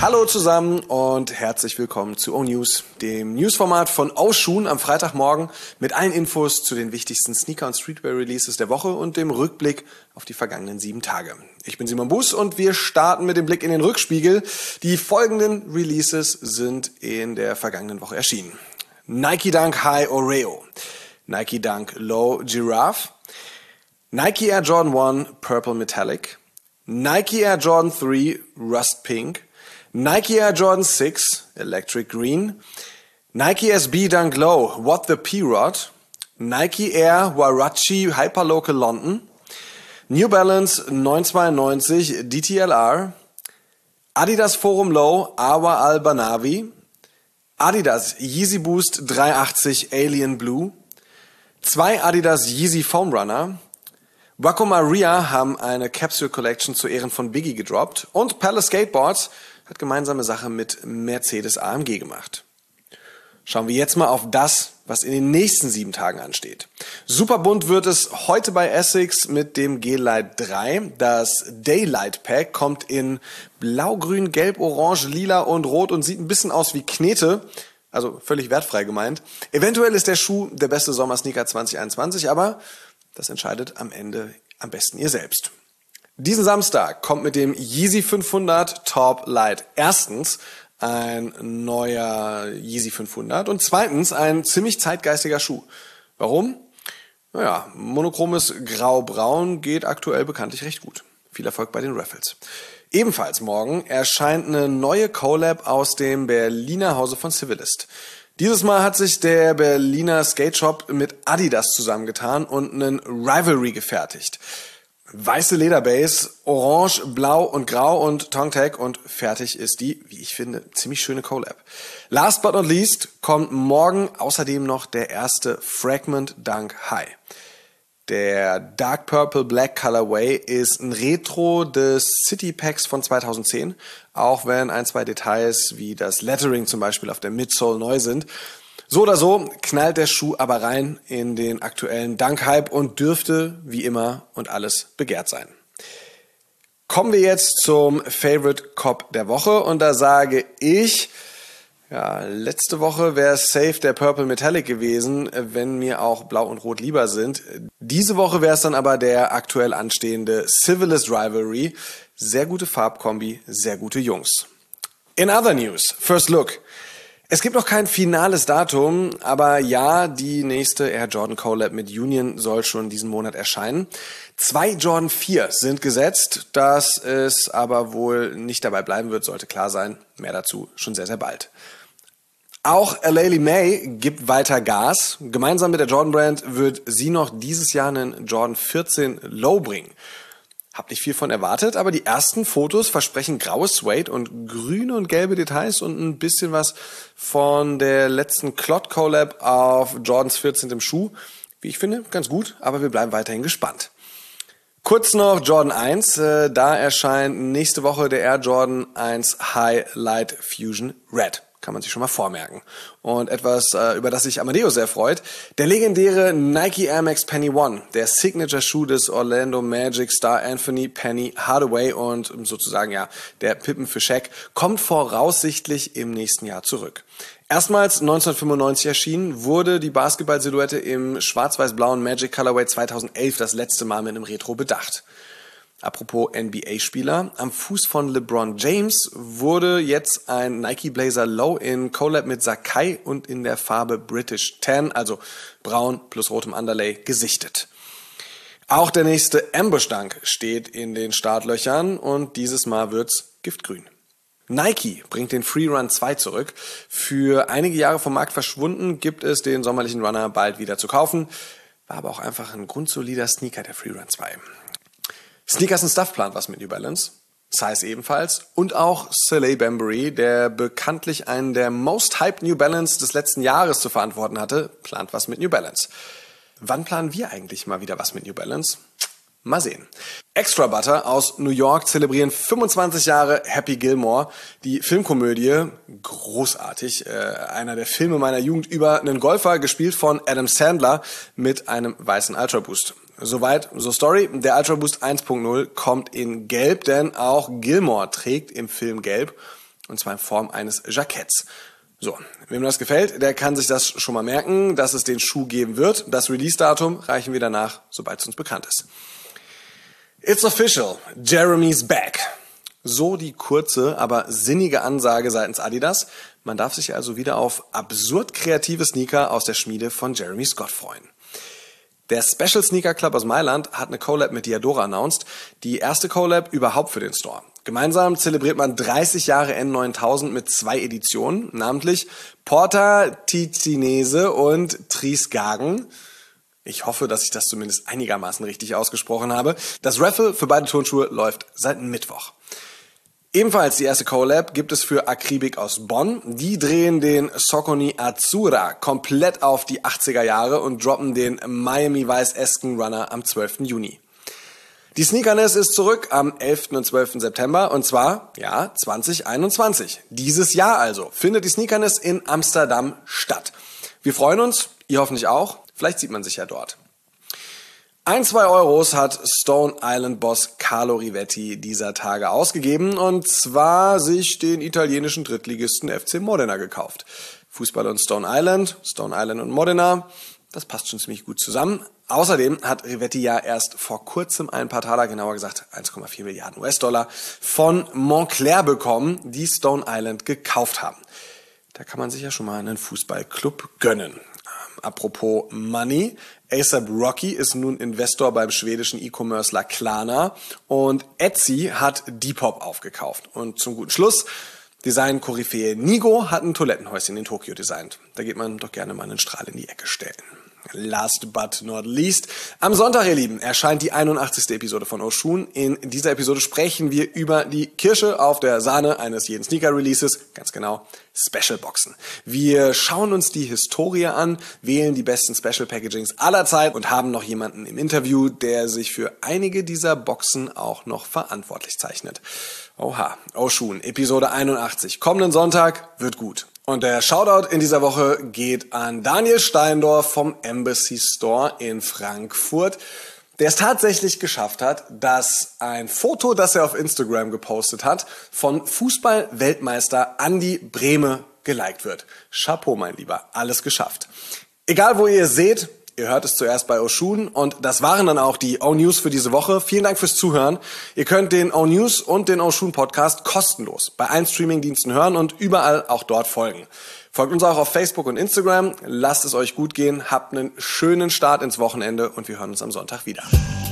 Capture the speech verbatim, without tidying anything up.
Hallo zusammen und herzlich willkommen zu O-News, dem Newsformat von O-Shoon am Freitagmorgen mit allen Infos zu den wichtigsten Sneaker- und Streetwear-Releases der Woche und dem Rückblick auf die vergangenen sieben Tage. Ich bin Simon Buß und wir starten mit dem Blick in den Rückspiegel. Die folgenden Releases sind in der vergangenen Woche erschienen. Nike Dunk High Oreo, Nike Dunk Low Giraffe, Nike Air Jordan eins Purple Metallic, Nike Air Jordan drei Rust Pink, Nike Air Jordan sechs Electric Green, Nike S B Dunk Low What the P-Rod, Nike Air Huarache Hyperlocal London, New Balance neunhundertzweiundneunzig D T L R, Adidas Forum Low Awa Al Banavi, Adidas Yeezy Boost dreihundertachtzig Alien Blue, zwei Adidas Yeezy Foam Runner, Waco Maria haben eine Capsule Collection zu Ehren von Biggie gedroppt und Palace Skateboards hat gemeinsame Sache mit Mercedes A M G gemacht. Schauen wir jetzt mal auf das, was in den nächsten sieben Tagen ansteht. Super bunt wird es heute bei Essex mit dem G-Lite drei. Das Daylight Pack kommt in blau, grün, gelb, orange, lila und rot und sieht ein bisschen aus wie Knete. Also völlig wertfrei gemeint. Eventuell ist der Schuh der beste Sommersneaker zwanzig einundzwanzig, aber das entscheidet am Ende am besten ihr selbst. Diesen Samstag kommt mit dem Yeezy fünfhundert Top Light erstens ein neuer Yeezy fünfhundert und zweitens ein ziemlich zeitgeistiger Schuh. Warum? Naja, monochromes Grau-Braun geht aktuell bekanntlich recht gut. Viel Erfolg bei den Raffles. Ebenfalls morgen erscheint eine neue Collab aus dem Berliner Hause von Civilist. Dieses Mal hat sich der Berliner Skate Shop mit Adidas zusammengetan und einen Rivalry gefertigt. Weiße Lederbase, orange, blau und grau und Tongue-Tag und fertig ist die, wie ich finde, ziemlich schöne Collab. Last but not least kommt morgen außerdem noch der erste Fragment Dunk High. Der Dark Purple Black Colorway ist ein Retro des City Packs von zweitausendzehn, auch wenn ein, zwei Details wie das Lettering zum Beispiel auf der Midsole neu sind. So oder so knallt der Schuh aber rein in den aktuellen Dunk-Hype und dürfte, wie immer und alles, begehrt sein. Kommen wir jetzt zum Favorite Cop der Woche und da sage ich, ja, letzte Woche wäre es safe der Purple Metallic gewesen, wenn mir auch Blau und Rot lieber sind. Diese Woche wäre es dann aber der aktuell anstehende Civilist Rivalry. Sehr gute Farbkombi, sehr gute Jungs. In other news, First Look. Es gibt noch kein finales Datum, aber ja, die nächste Air Jordan Collab mit Union soll schon diesen Monat erscheinen. Zwei Jordan vier sind gesetzt, dass es aber wohl nicht dabei bleiben wird, sollte klar sein. Mehr dazu schon sehr, sehr bald. Auch Aleli May gibt weiter Gas. Gemeinsam mit der Jordan Brand wird sie noch dieses Jahr einen Jordan vierzehn Low bringen. Hab nicht viel von erwartet, aber die ersten Fotos versprechen graues Suede und grüne und gelbe Details und ein bisschen was von der letzten Clot Collab auf Jordans vierzehnten Schuh. Wie ich finde, ganz gut, aber wir bleiben weiterhin gespannt. Kurz noch Jordan eins, äh, da erscheint nächste Woche der Air Jordan eins High Light Fusion Red. Kann man sich schon mal vormerken. Und etwas, äh, über das sich Amadeus sehr freut, der legendäre Nike Air Max Penny One, der Signature-Schuh des Orlando Magic Star Anthony Penny Hardaway und sozusagen ja der Pippen für Shaq, kommt voraussichtlich im nächsten Jahr zurück. Erstmals neunzehnhundertfünfundneunzig erschienen, wurde die Basketball-Silhouette im schwarz-weiß-blauen Magic Colorway zweitausendelf das letzte Mal mit einem Retro bedacht. Apropos N B A-Spieler, am Fuß von LeBron James wurde jetzt ein Nike Blazer Low in Collab mit Sacai und in der Farbe British Tan, also braun plus rotem Underlay, gesichtet. Auch der nächste Ambush Dunk steht in den Startlöchern und dieses Mal wird's giftgrün. Nike bringt den Free Run zwei zurück. Für einige Jahre vom Markt verschwunden, gibt es den sommerlichen Runner bald wieder zu kaufen. War aber auch einfach ein grundsolider Sneaker, der Free Run zwei. Sneakers and Stuff plant was mit New Balance, Size ebenfalls und auch Saleh Bembury, der bekanntlich einen der most hyped New Balance des letzten Jahres zu verantworten hatte, plant was mit New Balance. Wann planen wir eigentlich mal wieder was mit New Balance? Mal sehen. Extra Butter aus New York zelebrieren fünfundzwanzig Jahre Happy Gilmore. Die Filmkomödie, großartig, äh, einer der Filme meiner Jugend über einen Golfer, gespielt von Adam Sandler mit einem weißen Ultra Boost. Soweit, so Story. Der Ultra Boost eins Punkt null kommt in Gelb, denn auch Gilmore trägt im Film Gelb. und zwar in Form eines Jacketts. So, wem das gefällt, der kann sich das schon mal merken, dass es den Schuh geben wird. Das Release-Datum reichen wir danach, sobald es uns bekannt ist. It's official, Jeremy's back. So die kurze, aber sinnige Ansage seitens Adidas. Man darf sich also wieder auf absurd kreative Sneaker aus der Schmiede von Jeremy Scott freuen. Der Special Sneaker Club aus Mailand hat eine Collab mit Diadora announced. Die erste Collab überhaupt für den Store. Gemeinsam zelebriert man dreißig Jahre N neuntausend mit zwei Editionen, namentlich Porta Ticinese und Triesgagen. Ich hoffe, dass ich das zumindest einigermaßen richtig ausgesprochen habe. Das Raffle für beide Turnschuhe läuft seit Mittwoch. Ebenfalls die erste Collab gibt es für Akribik aus Bonn. Die drehen den Saucony Azzurra komplett auf die achtziger Jahre und droppen den Miami Vice-esken Runner am zwölften Juni. Die Sneakerness ist zurück am elften und zwölften September und zwar, ja, zwanzig einundzwanzig. Dieses Jahr also findet die Sneakerness in Amsterdam statt. Wir freuen uns, ihr hoffentlich auch. Vielleicht sieht man sich ja dort. Ein, zwei Euros hat Stone Island Boss Carlo Rivetti dieser Tage ausgegeben und zwar sich den italienischen Drittligisten F C Modena gekauft. Fußball und Stone Island, Stone Island und Modena, das passt schon ziemlich gut zusammen. Außerdem hat Rivetti ja erst vor kurzem ein paar Taler, genauer gesagt eins Komma vier Milliarden U S-Dollar, von Moncler bekommen, die Stone Island gekauft haben. Da kann man sich ja schon mal einen Fußballclub gönnen. Apropos Money, A$AP Rocky ist nun Investor beim schwedischen E-Commercer Klarna und Etsy hat Depop aufgekauft. Und zum guten Schluss, Design-Koryphäe Nigo hat ein Toilettenhäuschen in Tokio designt. Da geht man doch gerne mal einen Strahl in die Ecke stellen. Last but not least, am Sonntag, ihr Lieben, erscheint die einundachtzigste Episode von Oshun. In dieser Episode sprechen wir über die Kirsche auf der Sahne eines jeden Sneaker-Releases, ganz genau, Special-Boxen. Wir schauen uns die Historie an, wählen die besten Special-Packagings aller Zeit und haben noch jemanden im Interview, der sich für einige dieser Boxen auch noch verantwortlich zeichnet. Oha, Oshun, Episode einundachtzig, kommenden Sonntag, wird gut. Und der Shoutout in dieser Woche geht an Daniel Steindorf vom Embassy Store in Frankfurt, der es tatsächlich geschafft hat, dass ein Foto, das er auf Instagram gepostet hat, von Fußball-Weltmeister Andi Brehme geliked wird. Chapeau, mein Lieber, alles geschafft. Egal, wo ihr seht, ihr hört es zuerst bei Oshun und das waren dann auch die O-News für diese Woche. Vielen Dank fürs Zuhören. Ihr könnt den O-News und den Oshun Podcast kostenlos bei allen Streamingdiensten hören und überall auch dort folgen. Folgt uns auch auf Facebook und Instagram. Lasst es euch gut gehen. Habt einen schönen Start ins Wochenende und wir hören uns am Sonntag wieder.